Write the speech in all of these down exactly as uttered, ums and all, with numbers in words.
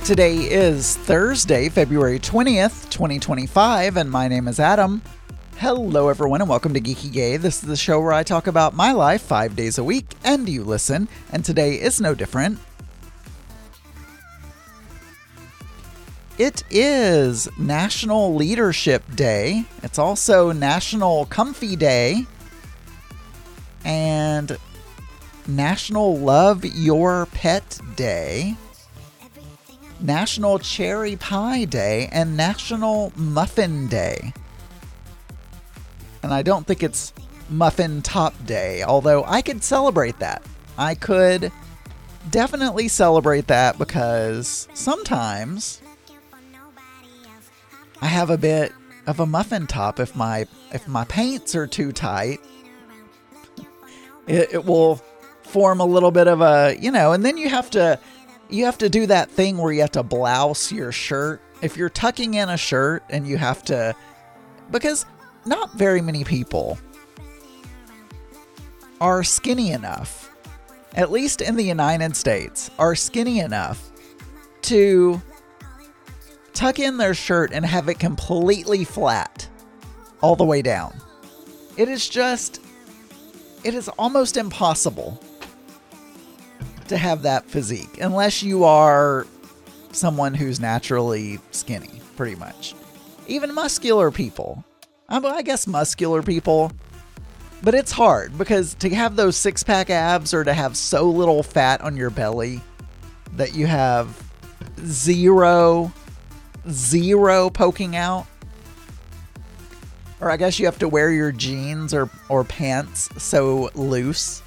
Today is Thursday, February twentieth, twenty twenty-five, and my name is Adam. Hello everyone and welcome to Geeky Gay. This is the show where I talk about my life five days a week, and you listen, and today is no different. It is National Leadership Day. It's also National Comfy Day. And National Love Your Pet Day. National Cherry Pie Day. And National Muffin Day. And I don't think it's Muffin Top Day, although I could celebrate that. I could definitely celebrate that because sometimes I have a bit of a muffin top. If my if my paints are too tight, it, it will form a little bit of a, you know, and then you have to you have to do that thing where you have to blouse your shirt. If you're tucking in a shirt and you have to, because not very many people are skinny enough, at least in the United States, are skinny enough to tuck in their shirt and have it completely flat all the way down. It is just, it is almost impossible to have that physique unless you are someone who's naturally skinny, pretty much. Even muscular people. I guess muscular people. But it's hard because to have those six-pack abs or to have so little fat on your belly that you have zero Zero poking out. Or I guess you have to wear your jeans or, or pants so loose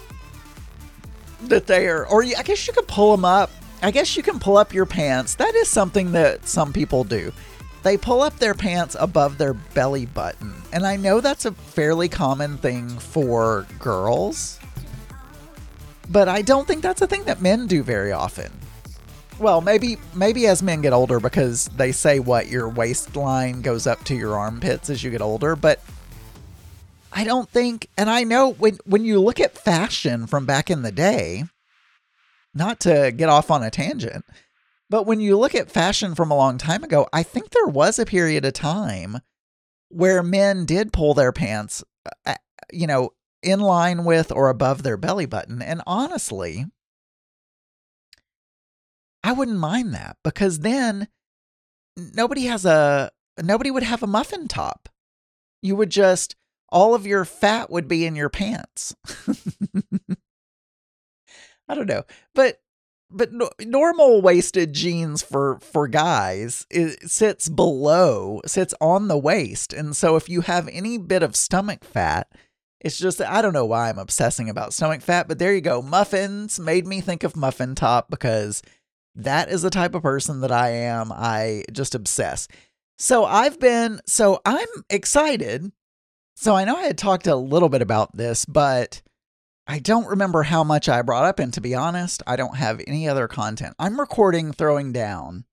that they are, or you, I guess you could pull them up. I guess you can pull up your pants. That is something that some people do. They pull up their pants above their belly button. And I know that's a fairly common thing for girls, but I don't think that's a thing that men do very often. Well, maybe maybe as men get older, because they say what, your waistline goes up to your armpits as you get older, but I don't think, and I know when, when you look at fashion from back in the day, not to get off on a tangent, but when you look at fashion from a long time ago, I think there was a period of time where men did pull their pants, you know, in line with or above their belly button, and honestly, I wouldn't mind that because then nobody has a, nobody would have a muffin top. You would just, all of your fat would be in your pants. I don't know, but, but no, normal waisted jeans for, for guys, it sits below, sits on the waist. And so if you have any bit of stomach fat, it's just, I don't know why I'm obsessing about stomach fat, but there you go. Muffins made me think of muffin top because that is the type of person that I am. I just obsess. So I've been, so I'm excited. So I know I had talked a little bit about this, but I don't remember how much I brought up. And to be honest, I don't have any other content. I'm recording Throwing Down.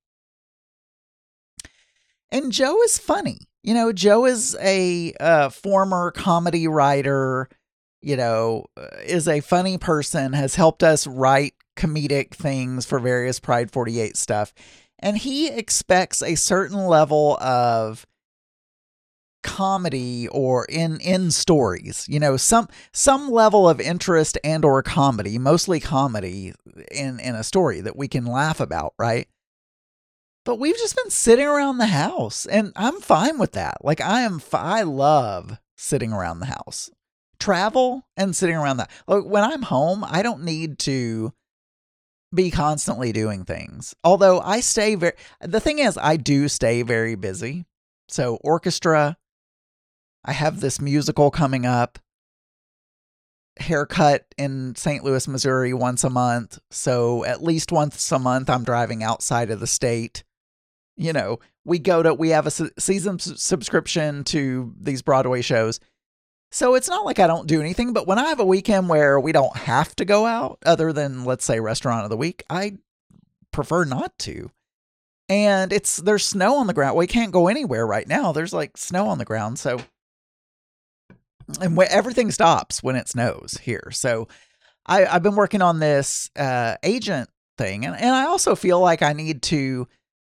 And Joe is funny. You know, Joe is a uh, former comedy writer, you know, is a funny person, has helped us write comedic things for various Pride forty-eight stuff. And he expects a certain level of comedy or in, in stories, you know, some, some level of interest and or comedy, mostly comedy in, in a story that we can laugh about. Right. But we've just been sitting around the house and I'm fine with that. Like I am, I love sitting around the house, travel and sitting around that. Like when I'm home, I don't need to be constantly doing things. Although I stay very, the thing is I do stay very busy. So orchestra, I have this musical coming up, haircut in Saint Louis, Missouri once a month. So at least once a month I'm driving outside of the state. You know, we go to, we have a season subscription to these Broadway shows. So it's not like I don't do anything, but when I have a weekend where we don't have to go out other than, let's say, restaurant of the week, I prefer not to. And it's, there's snow on the ground. We can't go anywhere right now. There's like snow on the ground. So, and wh- everything stops when it snows here. So I, I've been working on this uh, agent thing. And, and I also feel like I need to,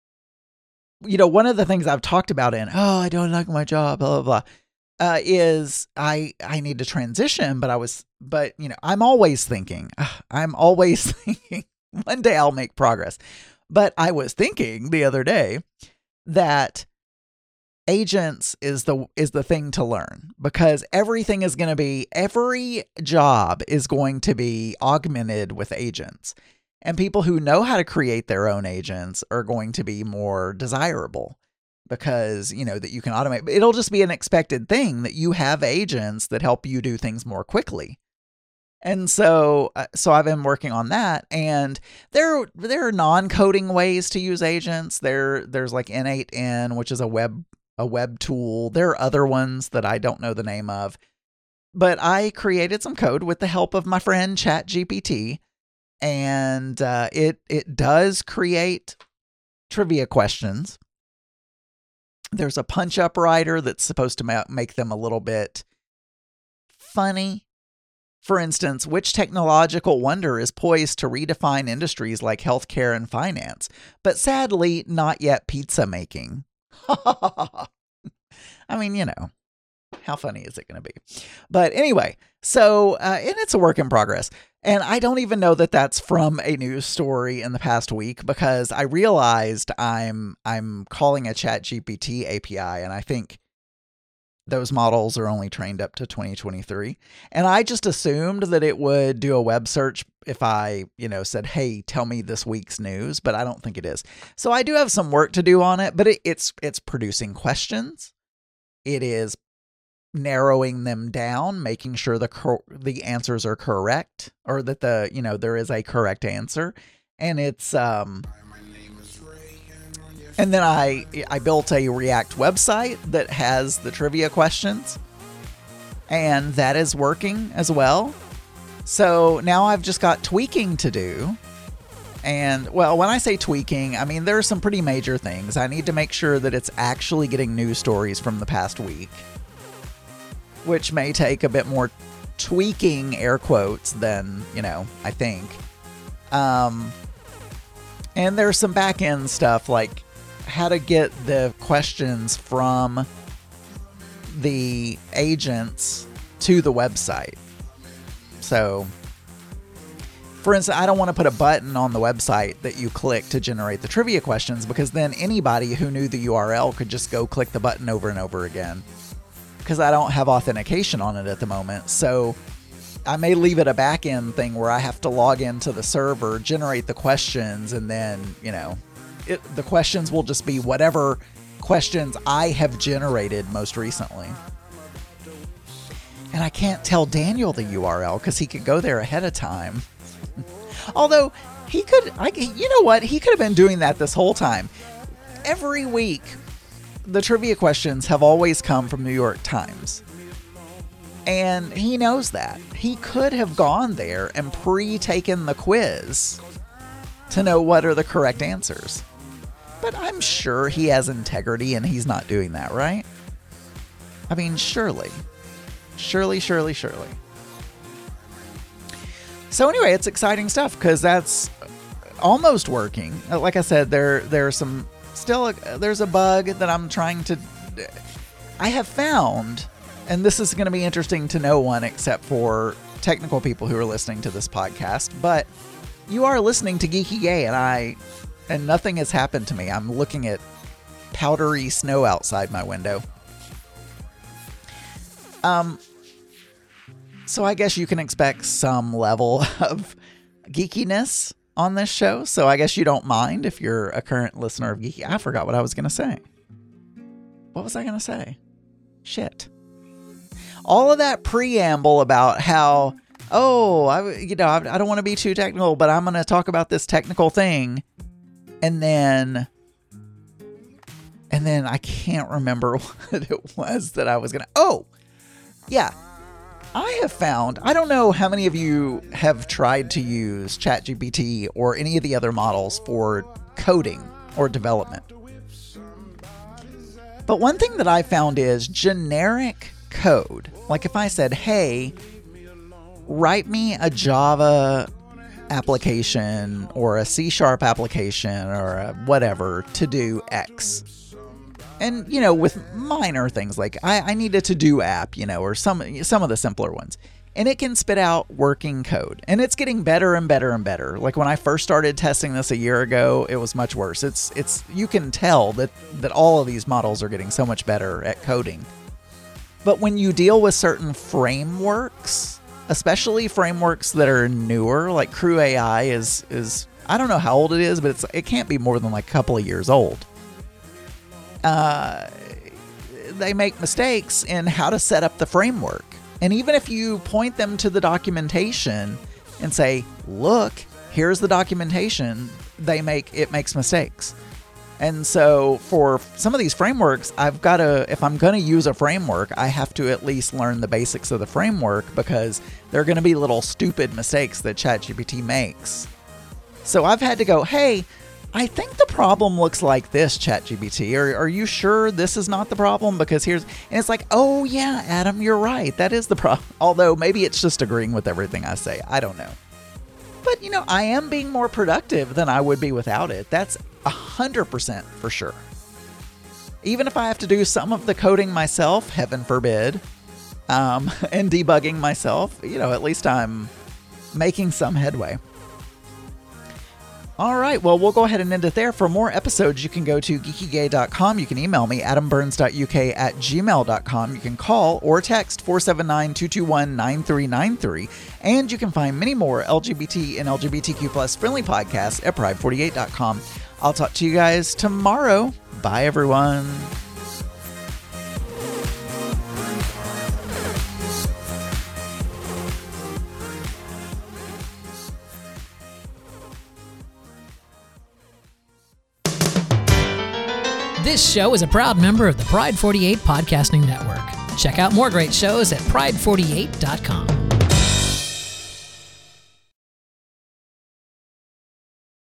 you know, one of the things I've talked about in, oh, I don't like my job, blah, blah, blah, uh, is I, I need to transition, but I was, but, you know, I'm always thinking, I'm always thinking one day I'll make progress. But I was thinking the other day that agents is the is the thing to learn, because everything is going to be, every job is going to be augmented with agents. And people who know how to create their own agents are going to be more desirable because, you know, that you can automate. It'll just be an expected thing that you have agents that help you do things more quickly. And so, uh, so I've been working on that, and there, there are non-coding ways to use agents. There, there's like N eight N, which is a web, a web tool. There are other ones that I don't know the name of, but I created some code with the help of my friend ChatGPT, and uh, it, it does create trivia questions. There's a punch-up writer that's supposed to ma- make them a little bit funny. For instance, which technological wonder is poised to redefine industries like healthcare and finance, but sadly not yet pizza making? I mean, you know, how funny is it going to be? But anyway, so, uh, and it's a work in progress. And I don't even know that that's from a news story in the past week, because I realized I'm, I'm calling a ChatGPT A P I, and I think those models are only trained up to twenty twenty-three. And I just assumed that it would do a web search if I, you know, said, hey, tell me this week's news, but I don't think it is. So I do have some work to do on it, but it, it's, it's producing questions. It is narrowing them down, making sure the, cor- the answers are correct, or that the, you know, there is a correct answer. And it's, um, And then I I built a React website that has the trivia questions, and that is working as well. So now I've just got tweaking to do. And, well, when I say tweaking, I mean, there are some pretty major things. I need to make sure that it's actually getting news stories from the past week, which may take a bit more tweaking, air quotes, than, you know, I think. Um, and there's some back end stuff like how to get the questions from the agents to the website. So, for instance, I don't want to put a button on the website that you click to generate the trivia questions, because then anybody who knew the U R L could just go click the button over and over again, because I don't have authentication on it at the moment. So I may leave it a back-end thing where I have to log into the server, generate the questions, and then, you know, It, the questions will just be whatever questions I have generated most recently. And I can't tell Daniel the U R L because he could go there ahead of time. Although he could, I, you know what? He could have been doing that this whole time. Every week, the trivia questions have always come from New York Times. And he knows that. He could have gone there and pre-taken the quiz to know what are the correct answers. But I'm sure he has integrity and he's not doing that, right? I mean, surely. Surely, surely, surely. So anyway, it's exciting stuff because that's almost working. Like I said, there there's some still a, there's a bug that I'm trying to I have found, and this is going to be interesting to no one except for technical people who are listening to this podcast, but you are listening to Geeky Gay, and I and nothing has happened to me. I'm looking at powdery snow outside my window. Um, so I guess you can expect some level of geekiness on this show. So I guess you don't mind if you're a current listener of Geeky. I forgot what I was going to say. What was I going to say? Shit. All of that preamble about how, oh, I, you know, I, I don't want to be too technical, but I'm going to talk about this technical thing. And then, and then I can't remember what it was that I was going to, oh, yeah. I have found, I don't know how many of you have tried to use ChatGPT or any of the other models for coding or development. But one thing that I found is generic code. Like if I said, hey, write me a Java application or a C Sharp application or a whatever to do X. And, you know, with minor things like I, I need a to-do app, you know, or some some of the simpler ones. And it can spit out working code. And it's getting better and better and better. Like when I first started testing this a year ago, it was much worse. It's it's you can tell that, that all of these models are getting so much better at coding. But when you deal with certain frameworks, especially frameworks that are newer, like Crew A I is is I don't know how old it is, but it's it can't be more than like a couple of years old. Uh, they make mistakes in how to set up the framework. And even if you point them to the documentation and say, look, here's the documentation, they make it makes mistakes. And so for some of these frameworks, I've got to, if I'm going to use a framework, I have to at least learn the basics of the framework because there are going to be little stupid mistakes that ChatGPT makes. So I've had to go, hey, I think the problem looks like this, ChatGPT. Are, are you sure this is not the problem? Because here's, and it's like, oh yeah, Adam, you're right. That is the problem. Although maybe it's just agreeing with everything I say. I don't know. But, you know, I am being more productive than I would be without it. That's one hundred percent for sure. Even if I have to do some of the coding myself, heaven forbid, um, and debugging myself, you know, at least I'm making some headway. All right, well, we'll go ahead and end it there. For more episodes, you can go to geeky gay dot com. You can email me, adam burns dot u k at gmail dot com. You can call or text four seven nine, two two one, nine three nine three. And you can find many more L G B T and L G B T Q plus friendly podcasts at pride forty-eight dot com. I'll talk to you guys tomorrow. Bye, everyone. This show is a proud member of the Pride forty-eight Podcasting Network. Check out more great shows at pride forty-eight dot com.